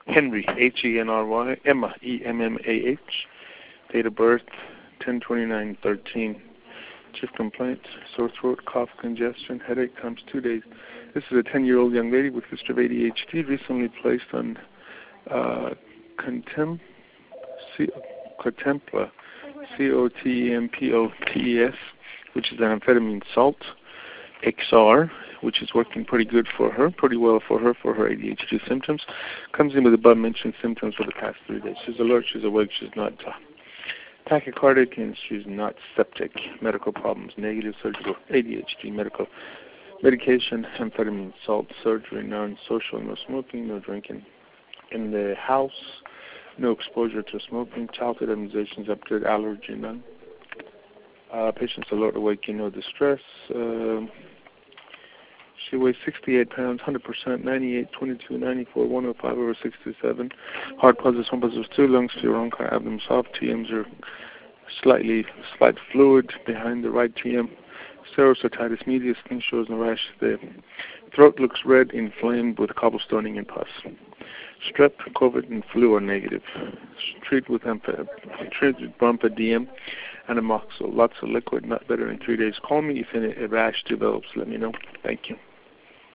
Henry, Henry, Emma, Emmah. Date of birth, 10/29/13. Chief complaints, sore throat, cough, congestion, headache, times 2 days. This is a 10-year-old young lady with history of ADHD, recently placed on Contempla, COTEMPOTES, which is an amphetamine salt, XR, which is working pretty well for her ADHD symptoms. Comes in with above-mentioned symptoms for the past 3 days. She's alert, she's awake, she's not tachycardic, and she's not septic. Medical problems, negative surgical, ADHD, medical medication, amphetamine, salt, surgery, non-social, no smoking, no drinking. In the house, no exposure to smoking, childhood immunizations up to allergy, none. Patient's alert, awake, no distress. She weighs 68 pounds, 100%, 98, 22, 94, 105 over 67. Heart +1 +2, lungs fewer, abdomen soft, TMs are slight fluid behind the right TM. Serostitis media, skin shows no rash. The throat looks red, inflamed with cobblestoning and pus. Strep, COVID, and flu are negative. Treat with Brompediem and amoxil. Lots of liquid, not better in 3 days. Call me if a rash develops. Let me know. Thank you.